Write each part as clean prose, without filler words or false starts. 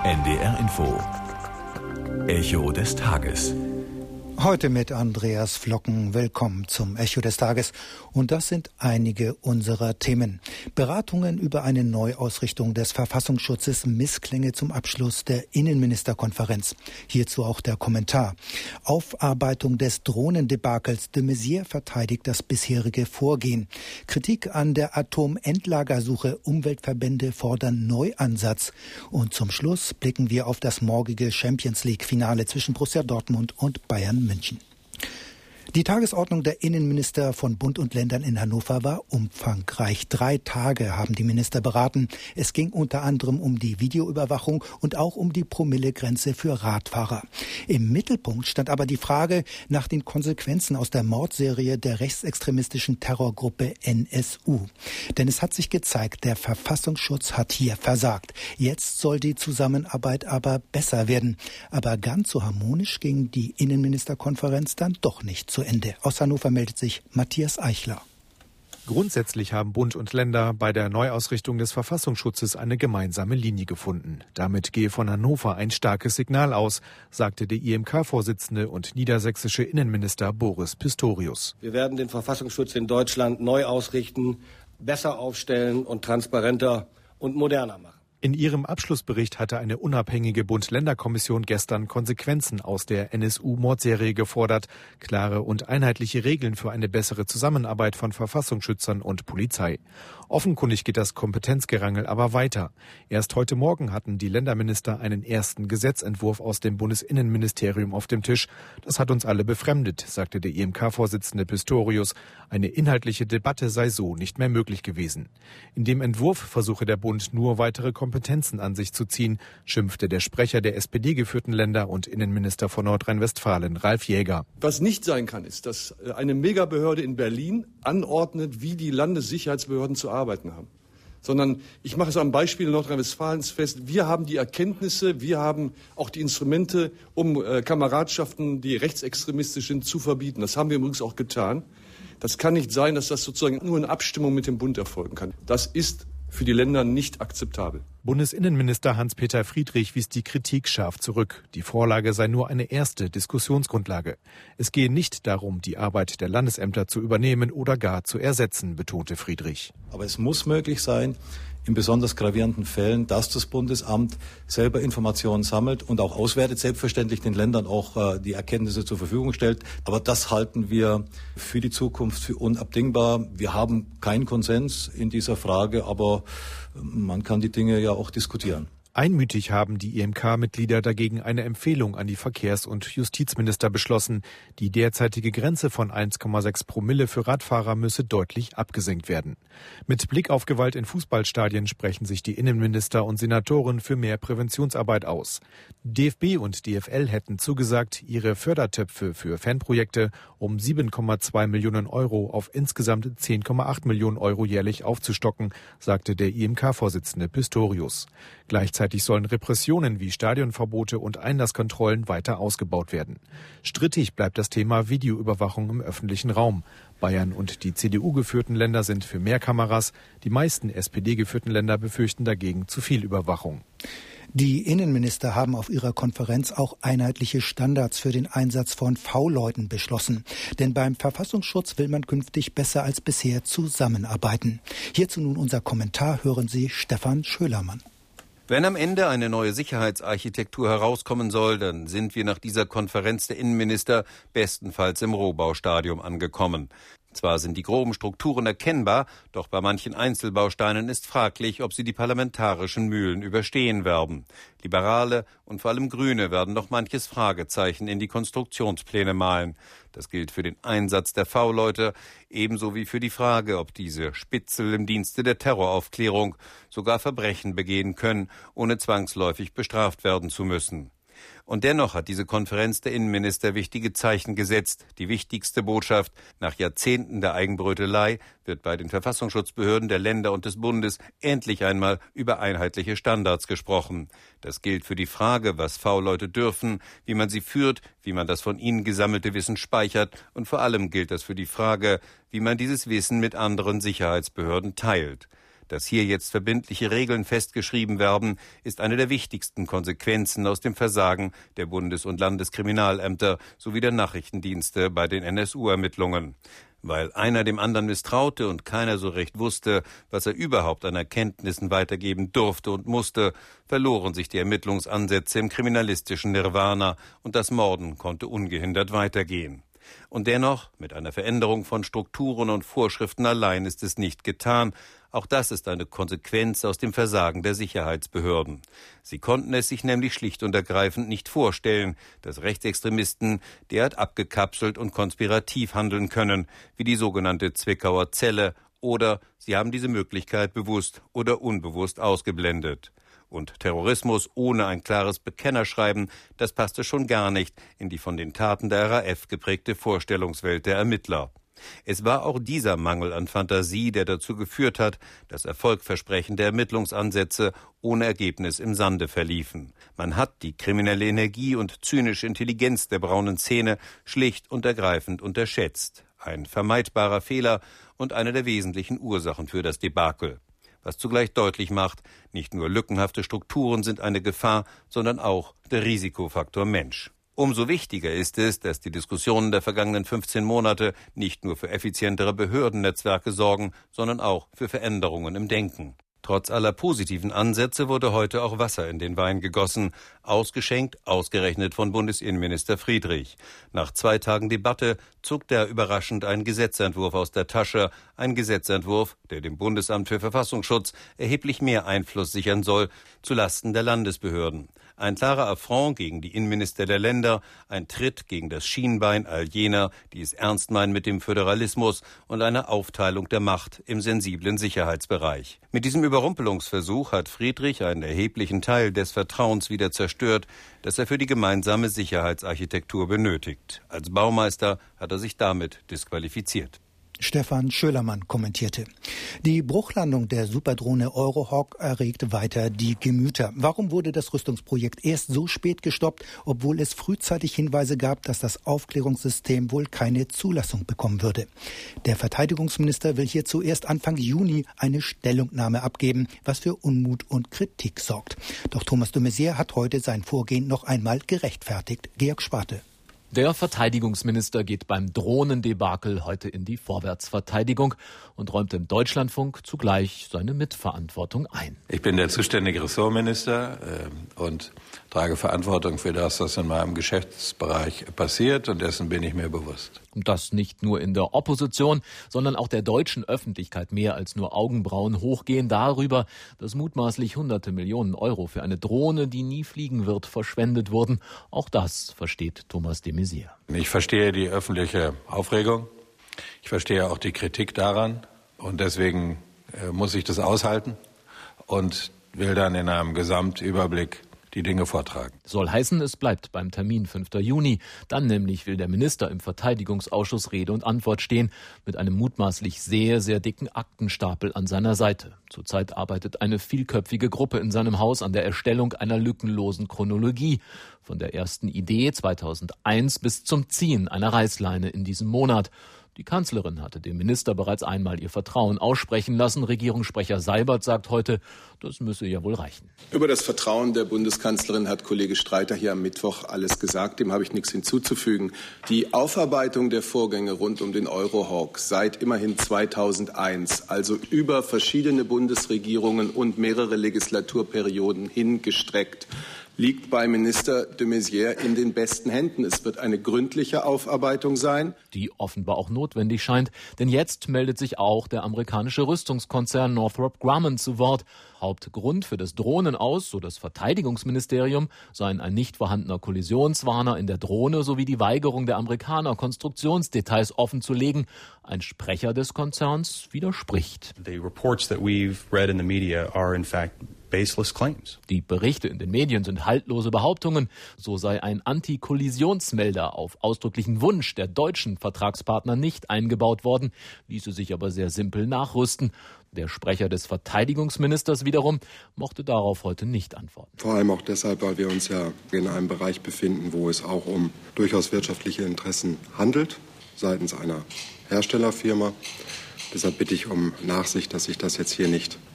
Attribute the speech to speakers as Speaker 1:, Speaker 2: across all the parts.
Speaker 1: NDR Info. Echo des Tages.
Speaker 2: Heute mit Andreas Flocken. Willkommen zum Echo des Tages. Und das sind einige unserer Themen. Beratungen über eine Neuausrichtung des Verfassungsschutzes, Missklänge zum Abschluss der Innenministerkonferenz. Hierzu auch der Kommentar. Aufarbeitung des Drohnendebakels. De Maizière verteidigt das bisherige Vorgehen. Kritik an der Atomendlagersuche. Umweltverbände fordern Neuansatz. Und zum Schluss blicken wir auf das morgige Champions-League-Finale zwischen Borussia Dortmund und Bayern München. Die Tagesordnung der Innenminister von Bund und Ländern in Hannover war umfangreich. 3 Tage haben die Minister beraten. Es ging unter anderem um die Videoüberwachung und auch um die Promillegrenze für Radfahrer. Im Mittelpunkt stand aber die Frage nach den Konsequenzen aus der Mordserie der rechtsextremistischen Terrorgruppe NSU. Denn es hat sich gezeigt, der Verfassungsschutz hat hier versagt. Jetzt soll die Zusammenarbeit aber besser werden. Aber ganz so harmonisch ging die Innenministerkonferenz dann doch nicht zu Ende. Aus Hannover meldet sich Matthias Eichler.
Speaker 3: Grundsätzlich haben Bund und Länder bei der Neuausrichtung des Verfassungsschutzes eine gemeinsame Linie gefunden. Damit gehe von Hannover ein starkes Signal aus, sagte der IMK-Vorsitzende und niedersächsische Innenminister Boris Pistorius.
Speaker 4: Wir werden den Verfassungsschutz in Deutschland neu ausrichten, besser aufstellen und transparenter und moderner machen.
Speaker 3: In ihrem Abschlussbericht hatte eine unabhängige Bund-Länder-Kommission gestern Konsequenzen aus der NSU-Mordserie gefordert, klare und einheitliche Regeln für eine bessere Zusammenarbeit von Verfassungsschützern und Polizei. Offenkundig geht das Kompetenzgerangel aber weiter. Erst heute Morgen hatten die Länderminister einen ersten Gesetzentwurf aus dem Bundesinnenministerium auf dem Tisch. Das hat uns alle befremdet, sagte der IMK-Vorsitzende Pistorius. Eine inhaltliche Debatte sei so nicht mehr möglich gewesen. In dem Entwurf versuche der Bund nur weitere Kompetenzen an sich zu ziehen, schimpfte der Sprecher der SPD-geführten Länder und Innenminister von Nordrhein-Westfalen, Ralf Jäger.
Speaker 5: Was nicht sein kann, ist, dass eine Megabehörde in Berlin anordnet, wie die Landessicherheitsbehörden zu arbeiten haben. Sondern ich mache es am Beispiel Nordrhein-Westfalens fest. Wir haben die Erkenntnisse, wir haben auch die Instrumente, um Kameradschaften, die rechtsextremistisch sind, zu verbieten. Das haben wir übrigens auch getan. Das kann nicht sein, dass das sozusagen nur in Abstimmung mit dem Bund erfolgen kann. Das ist für die Länder nicht akzeptabel.
Speaker 3: Bundesinnenminister Hans-Peter Friedrich wies die Kritik scharf zurück. Die Vorlage sei nur eine erste Diskussionsgrundlage. Es gehe nicht darum, die Arbeit der Landesämter zu übernehmen oder gar zu ersetzen, betonte Friedrich.
Speaker 6: Aber es muss möglich sein, in besonders gravierenden Fällen, dass das Bundesamt selber Informationen sammelt und auch auswertet, selbstverständlich den Ländern auch die Erkenntnisse zur Verfügung stellt. Aber das halten wir für die Zukunft für unabdingbar. Wir haben keinen Konsens in dieser Frage, aber man kann die Dinge ja auch diskutieren.
Speaker 3: Einmütig haben die IMK-Mitglieder dagegen eine Empfehlung an die Verkehrs- und Justizminister beschlossen. Die derzeitige Grenze von 1,6 Promille für Radfahrer müsse deutlich abgesenkt werden. Mit Blick auf Gewalt in Fußballstadien sprechen sich die Innenminister und Senatoren für mehr Präventionsarbeit aus. DFB und DFL hätten zugesagt, ihre Fördertöpfe für Fanprojekte um 7,2 Millionen Euro auf insgesamt 10,8 Millionen Euro jährlich aufzustocken, sagte der IMK-Vorsitzende Pistorius. Gleichzeitig sollen Repressionen wie Stadionverbote und Einlasskontrollen weiter ausgebaut werden. Strittig bleibt das Thema Videoüberwachung im öffentlichen Raum. Bayern und die CDU-geführten Länder sind für mehr Kameras. Die meisten SPD-geführten Länder befürchten dagegen zu viel Überwachung.
Speaker 2: Die Innenminister haben auf ihrer Konferenz auch einheitliche Standards für den Einsatz von V-Leuten beschlossen. Denn beim Verfassungsschutz will man künftig besser als bisher zusammenarbeiten. Hierzu nun unser Kommentar, hören Sie Stefan Schölermann.
Speaker 7: Wenn am Ende eine neue Sicherheitsarchitektur herauskommen soll, dann sind wir nach dieser Konferenz der Innenminister bestenfalls im Rohbaustadium angekommen. Zwar sind die groben Strukturen erkennbar, doch bei manchen Einzelbausteinen ist fraglich, ob sie die parlamentarischen Mühlen überstehen werden. Liberale und vor allem Grüne werden noch manches Fragezeichen in die Konstruktionspläne malen. Das gilt für den Einsatz der V-Leute, ebenso wie für die Frage, ob diese Spitzel im Dienste der Terroraufklärung sogar Verbrechen begehen können, ohne zwangsläufig bestraft werden zu müssen. Und dennoch hat diese Konferenz der Innenminister wichtige Zeichen gesetzt. Die wichtigste Botschaft: Nach Jahrzehnten der Eigenbrötelei wird bei den Verfassungsschutzbehörden der Länder und des Bundes endlich einmal über einheitliche Standards gesprochen. Das gilt für die Frage, was V-Leute dürfen, wie man sie führt, wie man das von ihnen gesammelte Wissen speichert, und vor allem gilt das für die Frage, wie man dieses Wissen mit anderen Sicherheitsbehörden teilt. Dass hier jetzt verbindliche Regeln festgeschrieben werden, ist eine der wichtigsten Konsequenzen aus dem Versagen der Bundes- und Landeskriminalämter sowie der Nachrichtendienste bei den NSU-Ermittlungen. Weil einer dem anderen misstraute und keiner so recht wusste, was er überhaupt an Erkenntnissen weitergeben durfte und musste, verloren sich die Ermittlungsansätze im kriminalistischen Nirvana und das Morden konnte ungehindert weitergehen. Und dennoch, mit einer Veränderung von Strukturen und Vorschriften allein ist es nicht getan. Auch das ist eine Konsequenz aus dem Versagen der Sicherheitsbehörden. Sie konnten es sich nämlich schlicht und ergreifend nicht vorstellen, dass Rechtsextremisten derart abgekapselt und konspirativ handeln können, wie die sogenannte Zwickauer Zelle, oder sie haben diese Möglichkeit bewusst oder unbewusst ausgeblendet. Und Terrorismus ohne ein klares Bekennerschreiben, das passte schon gar nicht in die von den Taten der RAF geprägte Vorstellungswelt der Ermittler. Es war auch dieser Mangel an Fantasie, der dazu geführt hat, dass erfolgversprechende Ermittlungsansätze ohne Ergebnis im Sande verliefen. Man hat die kriminelle Energie und zynische Intelligenz der braunen Szene schlicht und ergreifend unterschätzt. Ein vermeidbarer Fehler und eine der wesentlichen Ursachen für das Debakel. Was zugleich deutlich macht, nicht nur lückenhafte Strukturen sind eine Gefahr, sondern auch der Risikofaktor Mensch. Umso wichtiger ist es, dass die Diskussionen der vergangenen 15 Monate nicht nur für effizientere Behördennetzwerke sorgen, sondern auch für Veränderungen im Denken. Trotz aller positiven Ansätze wurde heute auch Wasser in den Wein gegossen, ausgeschenkt, ausgerechnet von Bundesinnenminister Friedrich. Nach 2 Tagen Debatte zog er überraschend einen Gesetzentwurf aus der Tasche, ein Gesetzentwurf, der dem Bundesamt für Verfassungsschutz erheblich mehr Einfluss sichern soll, zulasten der Landesbehörden. Ein klarer Affront gegen die Innenminister der Länder, ein Tritt gegen das Schienbein all jener, die es ernst meinen mit dem Föderalismus und eine Aufteilung der Macht im sensiblen Sicherheitsbereich. Mit diesem Überrumpelungsversuch hat Friedrich einen erheblichen Teil des Vertrauens wieder zerstört, das er für die gemeinsame Sicherheitsarchitektur benötigt. Als Baumeister hat er sich damit disqualifiziert.
Speaker 2: Stefan Schölermann kommentierte. Die Bruchlandung der Superdrohne Eurohawk erregt weiter die Gemüter. Warum wurde das Rüstungsprojekt erst so spät gestoppt, obwohl es frühzeitig Hinweise gab, dass das Aufklärungssystem wohl keine Zulassung bekommen würde? Der Verteidigungsminister will hierzu erst Anfang Juni eine Stellungnahme abgeben, was für Unmut und Kritik sorgt. Doch Thomas de Maizière hat heute sein Vorgehen noch einmal gerechtfertigt. Georg Sparte.
Speaker 8: Der Verteidigungsminister geht beim Drohnendebakel heute in die Vorwärtsverteidigung und räumt im Deutschlandfunk zugleich seine Mitverantwortung ein.
Speaker 9: Ich bin der zuständige Ressortminister und trage Verantwortung für das, was in meinem Geschäftsbereich passiert, und dessen bin ich mir bewusst.
Speaker 8: Und das nicht nur in der Opposition, sondern auch der deutschen Öffentlichkeit mehr als nur Augenbrauen hochgehen darüber, dass mutmaßlich hunderte Millionen Euro für eine Drohne, die nie fliegen wird, verschwendet wurden. Auch das versteht Thomas de Maizière.
Speaker 9: Ich verstehe die öffentliche Aufregung. Ich verstehe auch die Kritik daran. Und deswegen muss ich das aushalten und will dann in einem Gesamtüberblick die Dinge vortragen.
Speaker 8: Soll heißen, es bleibt beim Termin 5. Juni. Dann nämlich will der Minister im Verteidigungsausschuss Rede und Antwort stehen, mit einem mutmaßlich sehr, sehr dicken Aktenstapel an seiner Seite. Zurzeit arbeitet eine vielköpfige Gruppe in seinem Haus an der Erstellung einer lückenlosen Chronologie. Von der ersten Idee 2001 bis zum Ziehen einer Reißleine in diesem Monat. Die Kanzlerin hatte dem Minister bereits einmal ihr Vertrauen aussprechen lassen. Regierungssprecher Seibert sagt heute, das müsse ja wohl reichen.
Speaker 10: Über das Vertrauen der Bundeskanzlerin hat Kollege Streiter hier am Mittwoch alles gesagt. Dem habe ich nichts hinzuzufügen. Die Aufarbeitung der Vorgänge rund um den Eurohawk seit immerhin 2001, also über verschiedene Bundesregierungen und mehrere Legislaturperioden hingestreckt, liegt bei Minister de Maizière in den besten Händen. Es wird eine gründliche Aufarbeitung sein,
Speaker 8: die offenbar auch notwendig scheint, denn jetzt meldet sich auch der amerikanische Rüstungskonzern Northrop Grumman zu Wort. Hauptgrund für das Drohnenaus, so das Verteidigungsministerium, seien ein nicht vorhandener Kollisionswarner in der Drohne sowie die Weigerung der Amerikaner, Konstruktionsdetails offenzulegen. Ein Sprecher des Konzerns widerspricht.
Speaker 11: The reports that we've read in the media are in fact baseless claims.
Speaker 8: Die Berichte in den Medien sind haltlose Behauptungen. So sei ein Antikollisionsmelder auf ausdrücklichen Wunsch der deutschen Vertragspartner nicht eingebaut worden, ließe sich aber sehr simpel nachrüsten. Der Sprecher des Verteidigungsministers wiederum mochte darauf heute nicht antworten.
Speaker 12: Vor allem auch deshalb, weil wir uns ja in einem Bereich befinden, wo es auch um durchaus wirtschaftliche Interessen handelt, seitens einer Herstellerfirma. Deshalb bitte ich um Nachsicht, dass ich das jetzt hier nicht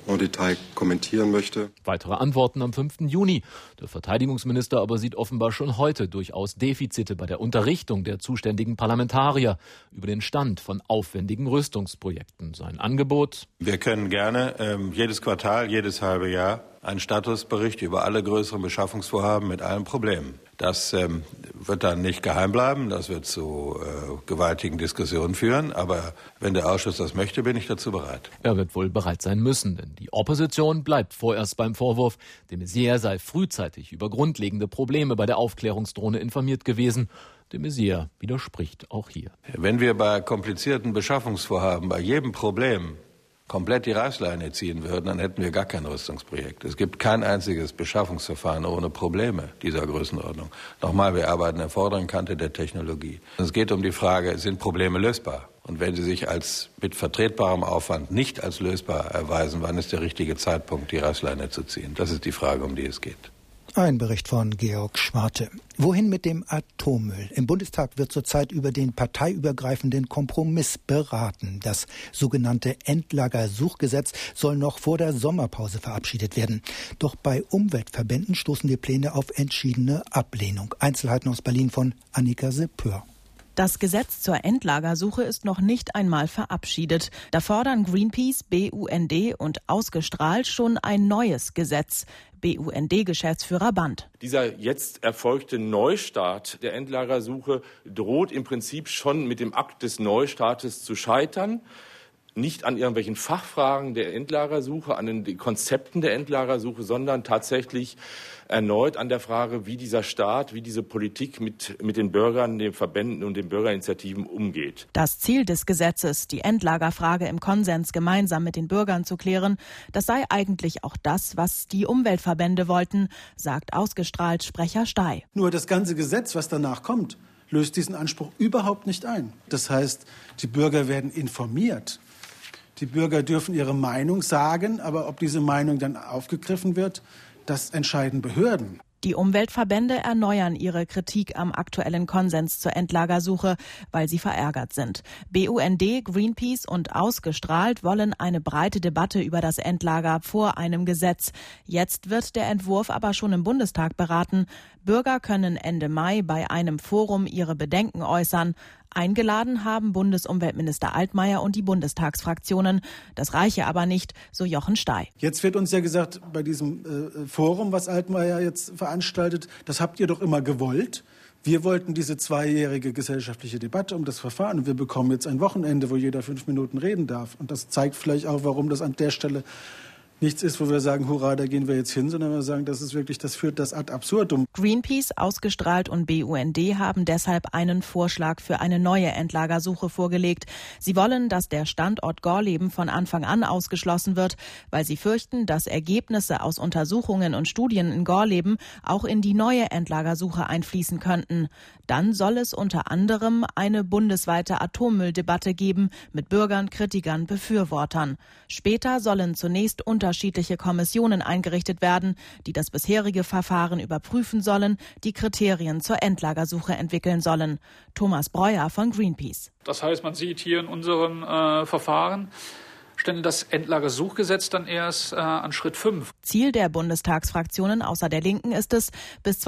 Speaker 12: en Detail kommentieren möchte.
Speaker 8: Weitere Antworten am 5. Juni. Der Verteidigungsminister aber sieht offenbar schon heute durchaus Defizite bei der Unterrichtung der zuständigen Parlamentarier über den Stand von aufwendigen Rüstungsprojekten. Sein Angebot:
Speaker 9: Wir können gerne jedes Quartal, jedes halbe Jahr einen Statusbericht über alle größeren Beschaffungsvorhaben mit allen Problemen. Das wird dann nicht geheim bleiben, das wird zu gewaltigen Diskussionen führen, aber wenn der Ausschuss das möchte, bin ich dazu bereit.
Speaker 8: Er wird wohl bereit sein müssen, denn die Opposition bleibt vorerst beim Vorwurf, de Maizière sei frühzeitig über grundlegende Probleme bei der Aufklärungsdrohne informiert gewesen. De Maizière widerspricht auch hier.
Speaker 9: Wenn wir bei komplizierten Beschaffungsvorhaben, bei jedem Problem komplett die Reißleine ziehen würden, dann hätten wir gar kein Rüstungsprojekt. Es gibt kein einziges Beschaffungsverfahren ohne Probleme dieser Größenordnung. Nochmal, wir arbeiten an der vorderen Kante der Technologie. Es geht um die Frage, sind Probleme lösbar? Und wenn sie sich als mit vertretbarem Aufwand nicht als lösbar erweisen, wann ist der richtige Zeitpunkt, die Reißleine zu ziehen? Das ist die Frage, um die es geht.
Speaker 2: Ein Bericht von Georg Schwarte. Wohin mit dem Atommüll? Im Bundestag wird zurzeit über den parteiübergreifenden Kompromiss beraten. Das sogenannte Endlagersuchgesetz soll noch vor der Sommerpause verabschiedet werden. Doch bei Umweltverbänden stoßen die Pläne auf entschiedene Ablehnung. Einzelheiten aus Berlin von Annika Seppör.
Speaker 13: Das Gesetz zur Endlagersuche ist noch nicht einmal verabschiedet. Da fordern Greenpeace, BUND und Ausgestrahlt schon ein neues Gesetz. BUND-Geschäftsführer Band.
Speaker 14: Dieser jetzt erfolgte Neustart der Endlagersuche droht im Prinzip schon mit dem Akt des Neustartes zu scheitern. Nicht an irgendwelchen Fachfragen der Endlagersuche, an den Konzepten der Endlagersuche, sondern tatsächlich erneut an der Frage, wie dieser Staat, wie diese Politik mit den Bürgern, den Verbänden und den Bürgerinitiativen umgeht.
Speaker 13: Das Ziel des Gesetzes, die Endlagerfrage im Konsens gemeinsam mit den Bürgern zu klären, das sei eigentlich auch das, was die Umweltverbände wollten, sagt Ausgestrahlt Sprecher Stey.
Speaker 15: Nur das ganze Gesetz, was danach kommt, löst diesen Anspruch überhaupt nicht ein. Das heißt, die Bürger werden informiert. Die Bürger dürfen ihre Meinung sagen, aber ob diese Meinung dann aufgegriffen wird, das entscheiden Behörden.
Speaker 13: Die Umweltverbände erneuern ihre Kritik am aktuellen Konsens zur Endlagersuche, weil sie verärgert sind. BUND, Greenpeace und Ausgestrahlt wollen eine breite Debatte über das Endlager vor einem Gesetz. Jetzt wird der Entwurf aber schon im Bundestag beraten. Bürger können Ende Mai bei einem Forum ihre Bedenken äußern. Eingeladen haben Bundesumweltminister Altmaier und die Bundestagsfraktionen. Das reiche aber nicht, so Jochen Stey.
Speaker 15: Jetzt wird uns ja gesagt, bei diesem Forum, was Altmaier jetzt veranstaltet, das habt ihr doch immer gewollt. Wir wollten diese 2-jährige gesellschaftliche Debatte um das Verfahren. Und wir bekommen jetzt ein Wochenende, wo jeder 5 Minuten reden darf. Und das zeigt vielleicht auch, warum das an der Stelle nichts ist, wo wir sagen, hurra, da gehen wir jetzt hin, sondern wir sagen, das ist wirklich, das führt das ad absurdum.
Speaker 13: Greenpeace, Ausgestrahlt und BUND haben deshalb einen Vorschlag für eine neue Endlagersuche vorgelegt. Sie wollen, dass der Standort Gorleben von Anfang an ausgeschlossen wird, weil sie fürchten, dass Ergebnisse aus Untersuchungen und Studien in Gorleben auch in die neue Endlagersuche einfließen könnten. Dann soll es unter anderem eine bundesweite Atommülldebatte geben mit Bürgern, Kritikern, Befürwortern. Später sollen zunächst unterschiedliche Kommissionen eingerichtet werden, die das bisherige Verfahren überprüfen sollen, die Kriterien zur Endlagersuche entwickeln sollen. Thomas Breuer von Greenpeace.
Speaker 16: Das heißt, man sieht hier in unserem Verfahren, stände das Endlagersuchgesetz dann erst an Schritt 5.
Speaker 13: Ziel der Bundestagsfraktionen außer der Linken ist es, bis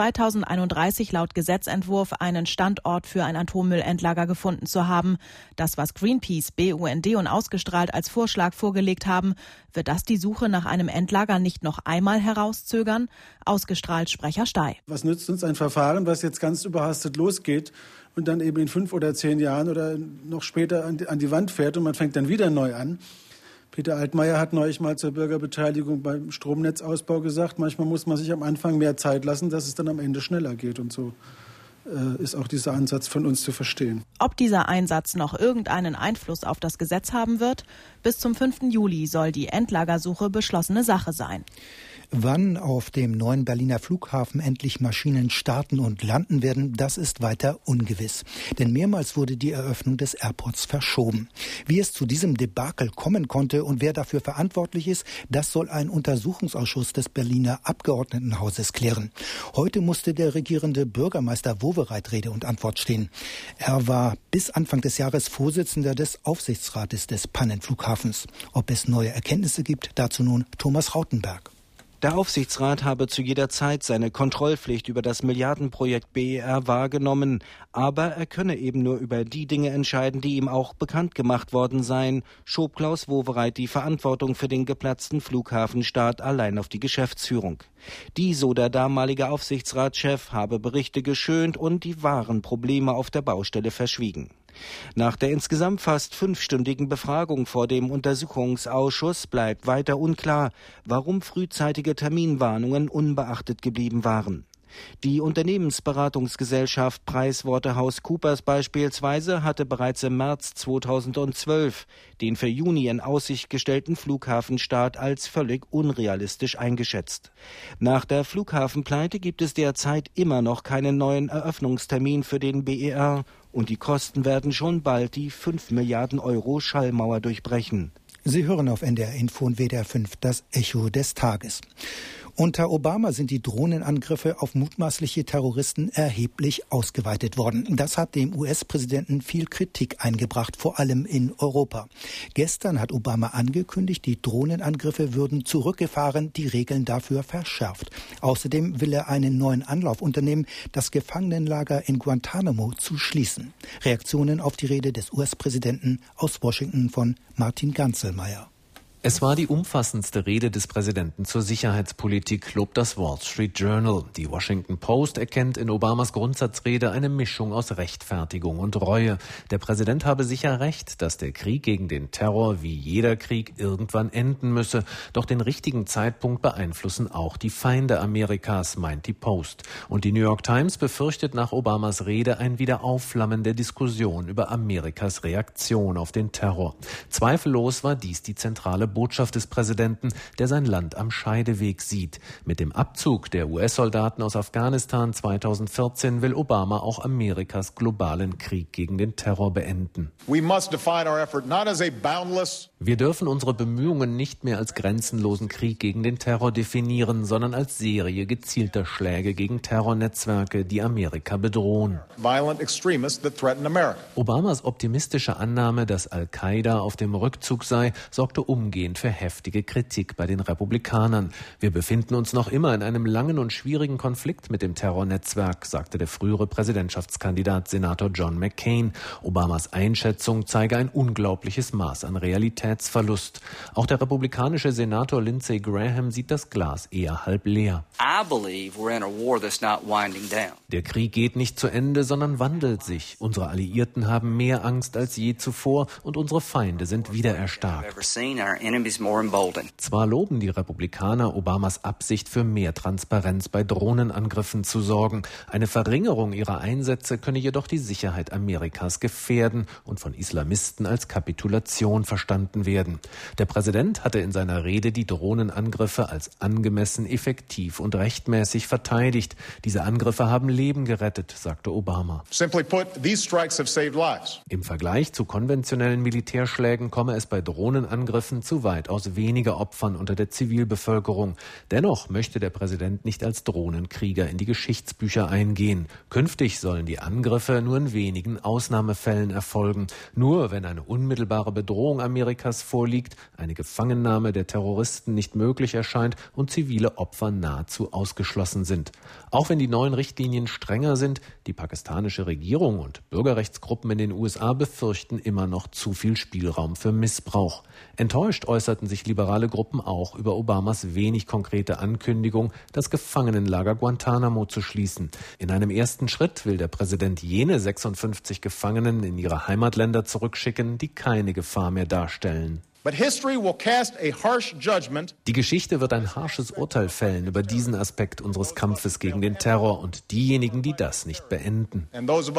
Speaker 13: 2031 laut Gesetzentwurf einen Standort für ein Atommüllendlager gefunden zu haben. Das, was Greenpeace, BUND und Ausgestrahlt als Vorschlag vorgelegt haben, wird das die Suche nach einem Endlager nicht noch einmal herauszögern? Ausgestrahlt Sprecher Stey.
Speaker 15: Was nützt uns ein Verfahren, was jetzt ganz überhastet losgeht und dann eben in 5 oder 10 Jahren oder noch später an die Wand fährt und man fängt dann wieder neu an? Peter Altmaier hat neulich mal zur Bürgerbeteiligung beim Stromnetzausbau gesagt, manchmal muss man sich am Anfang mehr Zeit lassen, dass es dann am Ende schneller geht. Und so ist auch dieser Ansatz von uns zu verstehen.
Speaker 13: Ob dieser Einsatz noch irgendeinen Einfluss auf das Gesetz haben wird? Bis zum 5. Juli soll die Endlagersuche beschlossene Sache sein.
Speaker 2: Wann auf dem neuen Berliner Flughafen endlich Maschinen starten und landen werden, das ist weiter ungewiss. Denn mehrmals wurde die Eröffnung des Airports verschoben. Wie es zu diesem Debakel kommen konnte und wer dafür verantwortlich ist, das soll ein Untersuchungsausschuss des Berliner Abgeordnetenhauses klären. Heute musste der regierende Bürgermeister Wowereit Rede und Antwort stehen. Er war bis Anfang des Jahres Vorsitzender des Aufsichtsrates des Pannenflughafens. Ob es neue Erkenntnisse gibt, dazu nun Thomas Rautenberg.
Speaker 17: Der Aufsichtsrat habe zu jeder Zeit seine Kontrollpflicht über das Milliardenprojekt BER wahrgenommen, aber er könne eben nur über die Dinge entscheiden, die ihm auch bekannt gemacht worden seien, schob Klaus Wowereit die Verantwortung für den geplatzten Flughafenstart allein auf die Geschäftsführung. Die, so der damalige Aufsichtsratschef, habe Berichte geschönt und die wahren Probleme auf der Baustelle verschwiegen. Nach der insgesamt fast 5-stündigen Befragung vor dem Untersuchungsausschuss bleibt weiter unklar, warum frühzeitige Terminwarnungen unbeachtet geblieben waren. Die Unternehmensberatungsgesellschaft PricewaterhouseCoopers beispielsweise hatte bereits im März 2012 den für Juni in Aussicht gestellten Flughafenstart als völlig unrealistisch eingeschätzt. Nach der Flughafenpleite gibt es derzeit immer noch keinen neuen Eröffnungstermin für den BER und die Kosten werden schon bald die 5 Milliarden Euro Schallmauer durchbrechen.
Speaker 2: Sie hören auf NDR Info und WDR 5 das Echo des Tages. Unter Obama sind die Drohnenangriffe auf mutmaßliche Terroristen erheblich ausgeweitet worden. Das hat dem US-Präsidenten viel Kritik eingebracht, vor allem in Europa. Gestern hat Obama angekündigt, die Drohnenangriffe würden zurückgefahren, die Regeln dafür verschärft. Außerdem will er einen neuen Anlauf unternehmen, das Gefangenenlager in Guantanamo zu schließen. Reaktionen auf die Rede des US-Präsidenten aus Washington von Martin Ganzelmeier.
Speaker 8: Es war die umfassendste Rede des Präsidenten zur Sicherheitspolitik, lobt das Wall Street Journal. Die Washington Post erkennt in Obamas Grundsatzrede eine Mischung aus Rechtfertigung und Reue. Der Präsident habe sicher recht, dass der Krieg gegen den Terror wie jeder Krieg irgendwann enden müsse. Doch den richtigen Zeitpunkt beeinflussen auch die Feinde Amerikas, meint die Post. Und die New York Times befürchtet nach Obamas Rede ein Wiederaufflammen der Diskussion über Amerikas Reaktion auf den Terror. Zweifellos war dies die zentrale Botschaft des Präsidenten, der sein Land am Scheideweg sieht. Mit dem Abzug der US-Soldaten aus Afghanistan 2014 will Obama auch Amerikas globalen Krieg gegen den Terror beenden. Wir dürfen unsere Bemühungen nicht mehr als grenzenlosen Krieg gegen den Terror definieren, sondern als Serie gezielter Schläge gegen Terrornetzwerke, die Amerika bedrohen. Obamas optimistische Annahme, dass Al-Qaida auf dem Rückzug sei, sorgte umgehend für heftige Kritik bei den Republikanern. Wir befinden uns noch immer in einem langen und schwierigen Konflikt mit dem Terrornetzwerk, sagte der frühere Präsidentschaftskandidat Senator John McCain. Obamas Einschätzung zeige ein unglaubliches Maß an Realitätsverlust. Auch der republikanische Senator Lindsey Graham sieht das Glas eher halb leer. Der Krieg geht nicht zu Ende, sondern wandelt sich. Unsere Alliierten haben mehr Angst als je zuvor und unsere Feinde sind wieder erstarkt. Zwar loben die Republikaner Obamas Absicht, für mehr Transparenz bei Drohnenangriffen zu sorgen. Eine Verringerung ihrer Einsätze könne jedoch die Sicherheit Amerikas gefährden und von Islamisten als Kapitulation verstanden werden. Der Präsident hatte in seiner Rede die Drohnenangriffe als angemessen, effektiv und rechtmäßig verteidigt. Diese Angriffe haben Leben gerettet, sagte Obama. Im Vergleich zu konventionellen Militärschlägen komme es bei Drohnenangriffen zu weitaus weniger Opfern unter der Zivilbevölkerung. Dennoch möchte der Präsident nicht als Drohnenkrieger in die Geschichtsbücher eingehen. Künftig sollen die Angriffe nur in wenigen Ausnahmefällen erfolgen. Nur wenn eine unmittelbare Bedrohung Amerikas vorliegt, eine Gefangennahme der Terroristen nicht möglich erscheint und zivile Opfer nahezu ausgeschlossen sind. Auch wenn die neuen Richtlinien strenger sind, die pakistanische Regierung und Bürgerrechtsgruppen in den USA befürchten immer noch zu viel Spielraum für Missbrauch. Enttäuscht äußerten sich liberale Gruppen auch über Obamas wenig konkrete Ankündigung, das Gefangenenlager Guantanamo zu schließen. In einem ersten Schritt will der Präsident jene 56 Gefangenen in ihre Heimatländer zurückschicken, die keine Gefahr mehr darstellen.
Speaker 18: Die Geschichte wird ein harsches Urteil fällen über diesen Aspekt unseres Kampfes gegen den Terror und diejenigen, die das nicht beenden.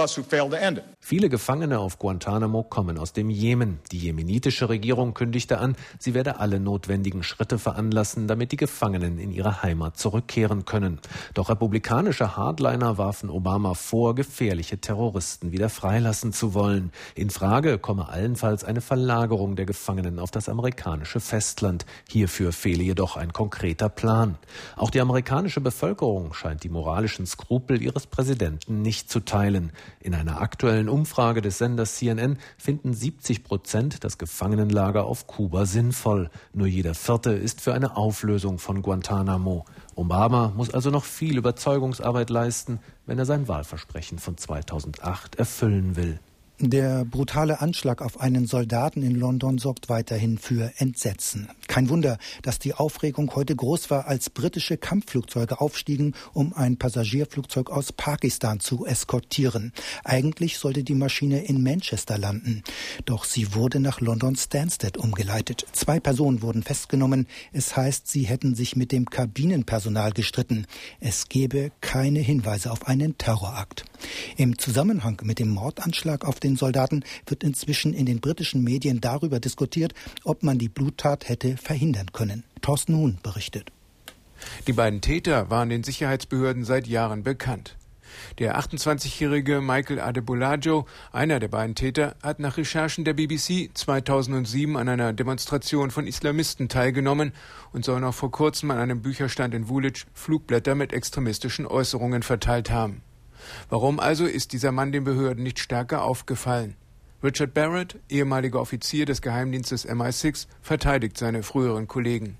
Speaker 18: Viele Gefangene auf Guantanamo kommen aus dem Jemen. Die jemenitische Regierung kündigte an, sie werde alle notwendigen Schritte veranlassen, damit die Gefangenen in ihre Heimat zurückkehren können. Doch republikanische Hardliner warfen Obama vor, gefährliche Terroristen wieder freilassen zu wollen. In Frage komme allenfalls eine Verlagerung der Gefangenen auf das amerikanische Festland. Hierfür fehle jedoch ein konkreter Plan. Auch die amerikanische Bevölkerung scheint die moralischen Skrupel ihres Präsidenten nicht zu teilen. In einer aktuellen Umfrage des Senders CNN finden 70% das Gefangenenlager auf Kuba sinnvoll. Nur jeder Vierte ist für eine Auflösung von Guantanamo. Obama muss also noch viel Überzeugungsarbeit leisten, wenn er sein Wahlversprechen von 2008 erfüllen will.
Speaker 2: Der brutale Anschlag auf einen Soldaten in London sorgt weiterhin für Entsetzen. Kein Wunder, dass die Aufregung heute groß war, als britische Kampfflugzeuge aufstiegen, um ein Passagierflugzeug aus Pakistan zu eskortieren. Eigentlich sollte die Maschine in Manchester landen. Doch sie wurde nach London Stansted umgeleitet. 2 Personen wurden festgenommen. Es heißt, sie hätten sich mit dem Kabinenpersonal gestritten. Es gebe keine Hinweise auf einen Terrorakt. Im Zusammenhang mit dem Mordanschlag auf den Soldaten wird inzwischen in den britischen Medien darüber diskutiert, ob man die Bluttat hätte verhindern können. Thorsten Huhn berichtet.
Speaker 19: Die beiden Täter waren den Sicherheitsbehörden seit Jahren bekannt. Der 28-jährige Michael Adebolajo, einer der beiden Täter, hat nach Recherchen der BBC 2007 an einer Demonstration von Islamisten teilgenommen und soll noch vor kurzem an einem Bücherstand in Woolwich Flugblätter mit extremistischen Äußerungen verteilt haben. Warum also ist dieser Mann den Behörden nicht stärker aufgefallen? Richard Barrett, ehemaliger Offizier des Geheimdienstes MI6, verteidigt seine früheren Kollegen.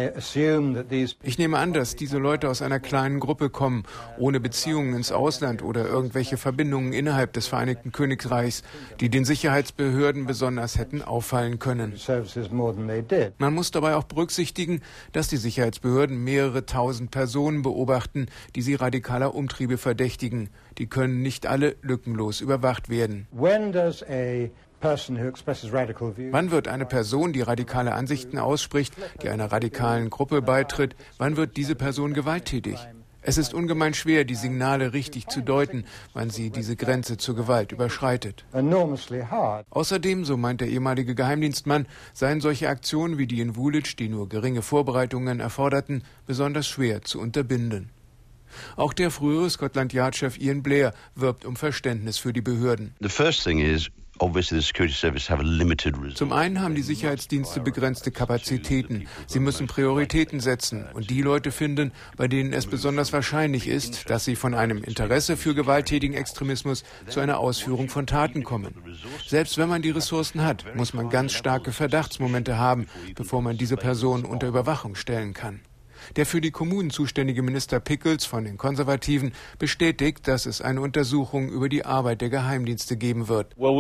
Speaker 19: Ich nehme an, dass diese Leute aus einer kleinen Gruppe kommen, ohne Beziehungen ins Ausland oder irgendwelche Verbindungen innerhalb des Vereinigten Königreichs, die den Sicherheitsbehörden besonders hätten auffallen können. Man muss dabei auch berücksichtigen, dass die Sicherheitsbehörden mehrere tausend Personen beobachten, die sie radikaler Umtriebe verdächtigen. Die können nicht alle lückenlos überwacht werden. Wann wird eine Person, die radikale Ansichten ausspricht, die einer radikalen Gruppe beitritt, wann wird diese Person gewalttätig? Es ist ungemein schwer, die Signale richtig zu deuten, wann sie diese Grenze zur Gewalt überschreitet. Außerdem, so meint der ehemalige Geheimdienstmann, seien solche Aktionen wie die in Woolwich, die nur geringe Vorbereitungen erforderten, besonders schwer zu unterbinden. Auch der frühere Scotland-Yard-Chef Ian Blair wirbt um Verständnis für die Behörden. Zum einen haben die Sicherheitsdienste begrenzte Kapazitäten. Sie müssen Prioritäten setzen und die Leute finden, bei denen es besonders wahrscheinlich ist, dass sie von einem Interesse für gewalttätigen Extremismus zu einer Ausführung von Taten kommen. Selbst wenn man die Ressourcen hat, muss man ganz starke Verdachtsmomente haben, bevor man diese Personen unter Überwachung stellen kann. Der für die Kommunen zuständige Minister Pickles von den Konservativen bestätigt, dass es eine Untersuchung über die Arbeit der Geheimdienste geben wird. Wir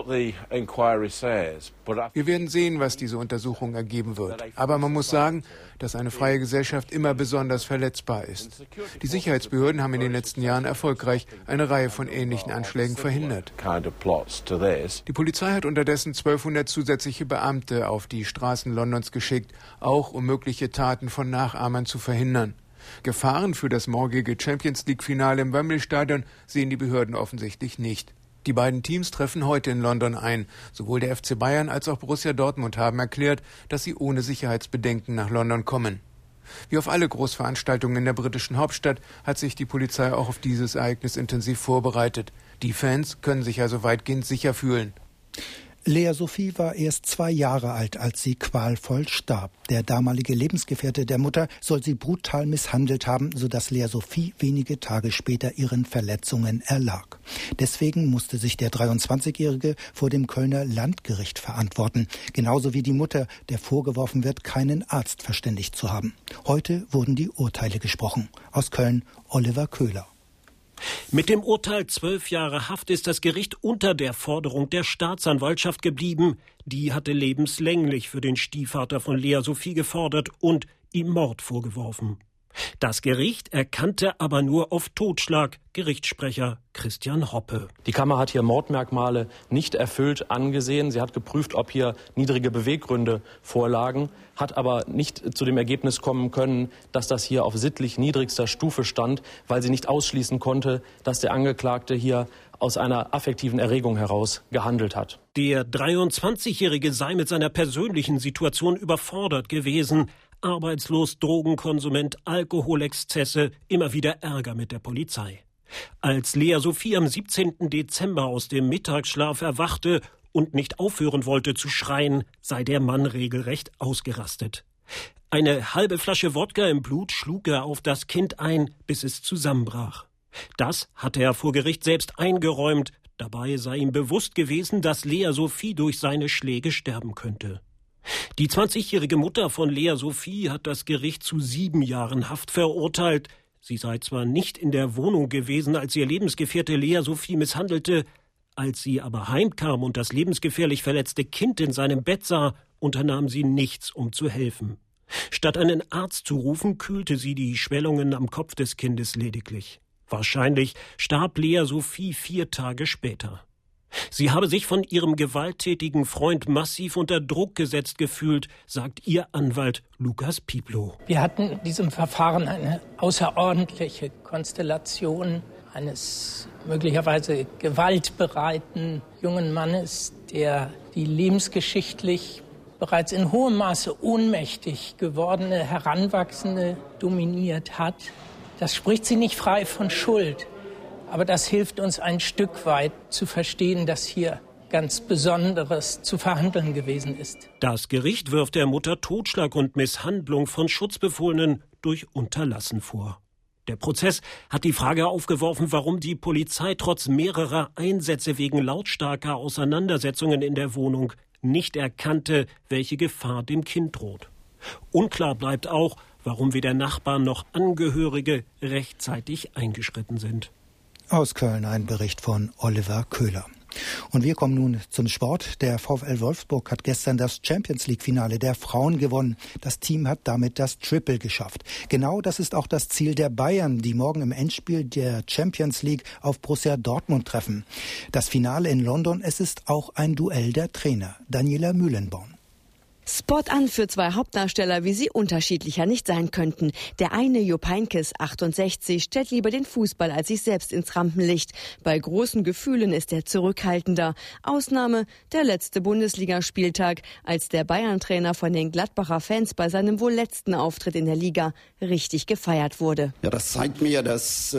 Speaker 19: werden sehen, was diese Untersuchung ergeben wird. Aber man muss sagen, dass eine freie Gesellschaft immer besonders verletzbar ist. Die Sicherheitsbehörden haben in den letzten Jahren erfolgreich eine Reihe von ähnlichen Anschlägen verhindert. Die Polizei hat unterdessen 1200 zusätzliche Beamte auf die Straßen Londons geschickt, auch um mögliche Taten von Nachahmern zu verhindern. Gefahren für das morgige Champions-League-Finale im Wembley-Stadion sehen die Behörden offensichtlich nicht. Die beiden Teams treffen heute in London ein. Sowohl der FC Bayern als auch Borussia Dortmund haben erklärt, dass sie ohne Sicherheitsbedenken nach London kommen. Wie auf alle Großveranstaltungen in der britischen Hauptstadt hat sich die Polizei auch auf dieses Ereignis intensiv vorbereitet. Die Fans können sich also weitgehend sicher fühlen.
Speaker 2: Lea Sophie war erst 2 Jahre alt, als sie qualvoll starb. Der damalige Lebensgefährte der Mutter soll sie brutal misshandelt haben, sodass Lea Sophie wenige Tage später ihren Verletzungen erlag. Deswegen musste sich der 23-Jährige vor dem Kölner Landgericht verantworten. Genauso wie die Mutter, der vorgeworfen wird, keinen Arzt verständigt zu haben. Heute wurden die Urteile gesprochen. Aus Köln, Oliver Köhler.
Speaker 20: Mit dem Urteil 12 Jahre Haft ist das Gericht unter der Forderung der Staatsanwaltschaft geblieben. Die hatte lebenslänglich für den Stiefvater von Lea Sophie gefordert und ihm Mord vorgeworfen. Das Gericht erkannte aber nur auf Totschlag, Gerichtssprecher Christian Hoppe.
Speaker 21: Die Kammer hat hier Mordmerkmale nicht erfüllt angesehen. Sie hat geprüft, ob hier niedrige Beweggründe vorlagen, hat aber nicht zu dem Ergebnis kommen können, dass das hier auf sittlich niedrigster Stufe stand, weil sie nicht ausschließen konnte, dass der Angeklagte hier aus einer affektiven Erregung heraus gehandelt hat.
Speaker 20: Der 23-Jährige sei mit seiner persönlichen Situation überfordert gewesen. Arbeitslos, Drogenkonsument, Alkoholexzesse, immer wieder Ärger mit der Polizei. Als Lea Sophie am 17. Dezember aus dem Mittagsschlaf erwachte und nicht aufhören wollte zu schreien, sei der Mann regelrecht ausgerastet. Eine halbe Flasche Wodka im Blut schlug er auf das Kind ein, bis es zusammenbrach. Das hatte er vor Gericht selbst eingeräumt. Dabei sei ihm bewusst gewesen, dass Lea Sophie durch seine Schläge sterben könnte. Die 20-jährige Mutter von Lea Sophie hat das Gericht zu 7 Jahren Haft verurteilt. Sie sei zwar nicht in der Wohnung gewesen, als ihr Lebensgefährte Lea Sophie misshandelte. Als sie aber heimkam und das lebensgefährlich verletzte Kind in seinem Bett sah, unternahm sie nichts, um zu helfen. Statt einen Arzt zu rufen, kühlte sie die Schwellungen am Kopf des Kindes lediglich. Wahrscheinlich starb Lea Sophie 4 Tage später. Sie habe sich von ihrem gewalttätigen Freund massiv unter Druck gesetzt gefühlt, sagt ihr Anwalt Lukas Pieplow.
Speaker 22: Wir hatten in diesem Verfahren eine außerordentliche Konstellation eines möglicherweise gewaltbereiten jungen Mannes, der die lebensgeschichtlich bereits in hohem Maße ohnmächtig gewordene Heranwachsende dominiert hat. Das spricht sie nicht frei von Schuld. Aber das hilft uns ein Stück weit zu verstehen, dass hier ganz Besonderes zu verhandeln gewesen ist.
Speaker 20: Das Gericht wirft der Mutter Totschlag und Misshandlung von Schutzbefohlenen durch Unterlassen vor. Der Prozess hat die Frage aufgeworfen, warum die Polizei trotz mehrerer Einsätze wegen lautstarker Auseinandersetzungen in der Wohnung nicht erkannte, welche Gefahr dem Kind droht. Unklar bleibt auch, warum weder Nachbarn noch Angehörige rechtzeitig eingeschritten sind.
Speaker 2: Aus Köln ein Bericht von Oliver Köhler. Und wir kommen nun zum Sport. Der VfL Wolfsburg hat gestern das Champions-League-Finale der Frauen gewonnen. Das Team hat damit das Triple geschafft. Genau das ist auch das Ziel der Bayern, die morgen im Endspiel der Champions League auf Borussia Dortmund treffen. Das Finale in London, es ist auch ein Duell der Trainer. Daniela Mühlenborn.
Speaker 23: Spot an für 2 Hauptdarsteller, wie sie unterschiedlicher nicht sein könnten. Der eine, Jupp Heynckes, 68, stellt lieber den Fußball als sich selbst ins Rampenlicht. Bei großen Gefühlen ist er zurückhaltender. Ausnahme der letzte Bundesligaspieltag, als der Bayern-Trainer von den Gladbacher Fans bei seinem wohl letzten Auftritt in der Liga richtig gefeiert wurde.
Speaker 24: Ja, das zeigt mir, dass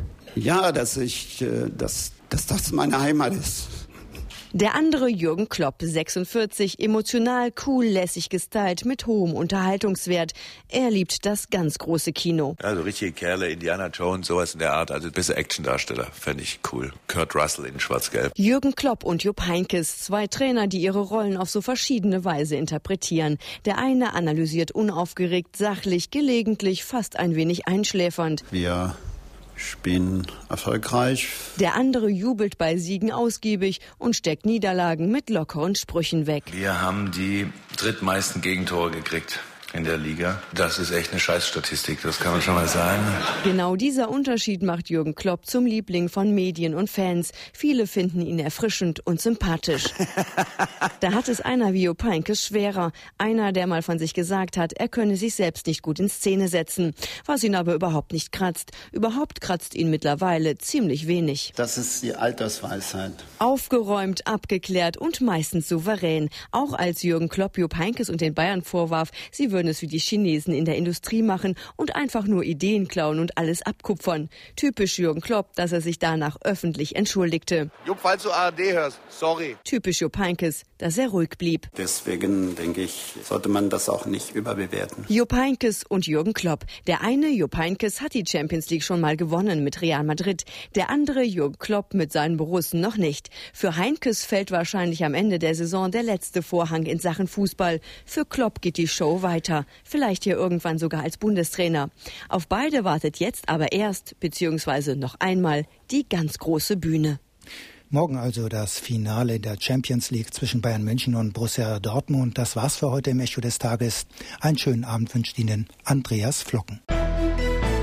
Speaker 24: das meine Heimat ist.
Speaker 23: Der andere Jürgen Klopp, 46, emotional, cool, lässig gestylt, mit hohem Unterhaltungswert. Er liebt das ganz große Kino.
Speaker 25: Also richtige Kerle, Indiana Jones, sowas in der Art, also besser Actiondarsteller, fände ich cool. Kurt Russell in Schwarz-Gelb.
Speaker 23: Jürgen Klopp und Jupp Heynckes, 2 Trainer, die ihre Rollen auf so verschiedene Weise interpretieren. Der eine analysiert unaufgeregt, sachlich, gelegentlich fast ein wenig einschläfernd.
Speaker 24: Wir spielen erfolgreich.
Speaker 23: Der andere jubelt bei Siegen ausgiebig und steckt Niederlagen mit lockeren Sprüchen weg.
Speaker 25: Wir haben die drittmeisten Gegentore gekriegt in der Liga. Das ist echt eine Scheißstatistik, das kann man schon mal sagen.
Speaker 23: Genau dieser Unterschied macht Jürgen Klopp zum Liebling von Medien und Fans. Viele finden ihn erfrischend und sympathisch. Da hat es einer wie Jupp Heynckes schwerer. Einer, der mal von sich gesagt hat, er könne sich selbst nicht gut in Szene setzen. Was ihn aber überhaupt nicht kratzt. Überhaupt kratzt ihn mittlerweile ziemlich wenig.
Speaker 24: Das ist die Altersweisheit.
Speaker 23: Aufgeräumt, abgeklärt und meistens souverän. Auch als Jürgen Klopp Jupp Heynckes und den Bayern vorwarf, sie würden es wie die Chinesen in der Industrie machen und einfach nur Ideen klauen und alles abkupfern. Typisch Jürgen Klopp, dass er sich danach öffentlich entschuldigte.
Speaker 24: Jupp, falls du ARD hörst, sorry.
Speaker 23: Typisch Jupp Heynckes, dass er ruhig blieb.
Speaker 24: Deswegen, denke ich, sollte man das auch nicht überbewerten.
Speaker 23: Jupp Heynckes und Jürgen Klopp. Der eine, Jupp Heynckes, hat die Champions League schon mal gewonnen mit Real Madrid. Der andere, Jürgen Klopp, mit seinen Borussen noch nicht. Für Heynckes fällt wahrscheinlich am Ende der Saison der letzte Vorhang in Sachen Fußball. Für Klopp geht die Show weiter. Vielleicht hier irgendwann sogar als Bundestrainer. Auf beide wartet jetzt aber erst, beziehungsweise noch einmal, die ganz große Bühne.
Speaker 2: Morgen also das Finale der Champions League zwischen Bayern München und Borussia Dortmund. Das war's für heute im Echo des Tages. Einen schönen Abend wünscht Ihnen Andreas Flocken.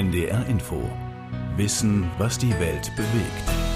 Speaker 1: NDR Info. Wissen, was die Welt bewegt.